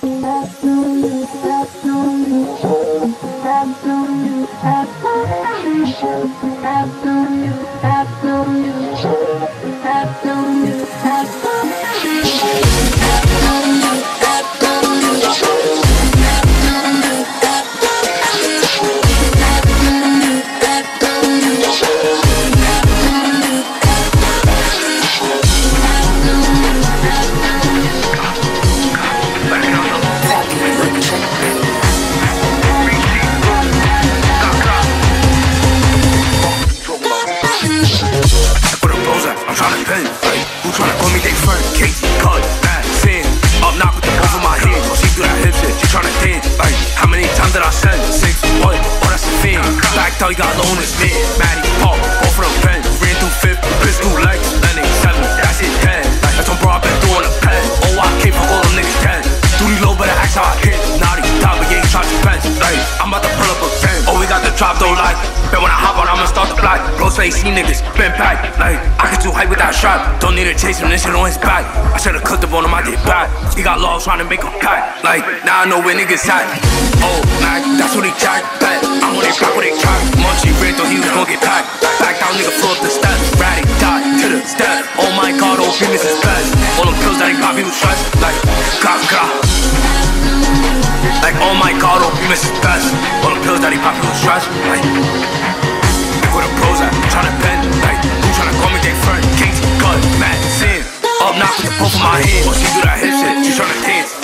All you got alone is me, Maddie, Paul, go for the pen. Ran through fifth, bitch through legs, landing 7, that's it 10. Like that's on bro, I been doing a pen. Oh, I came for all them niggas 10. Duty low, better ask how I hit. Naughty, top of game, shot your pens. Like, I'm about to pull up a pen. Oh, we got the drop though, like. Bet when I hop on, I'ma start the block. Bros say see niggas, been packed. Like, I get too hype with that shot. Don't need to chase him, this shit on his back. I should've cooked up on him, I did bad. He got lost trying to make him pack. Like, now I know where niggas at. Oh, nah, that's what they jack. Bet, I'm on they block where they track. Munchie red, thought he was gon' get packed. Back down, nigga, floor up the steps. Ratty, dot, to the step. Oh my god, oh, Venus is best. All them pills that they pop, he was stressed. Like, grah, grah. Like, oh my god, oh, Venus is best. All them pills that he pop, he was stressed. Like, where the pros at, tryna bend. Like, who tryna call me their friend? Kings, gut, mad, sin. Up, knock with the puff of my hand. While she do that hip shit, she tryna dance.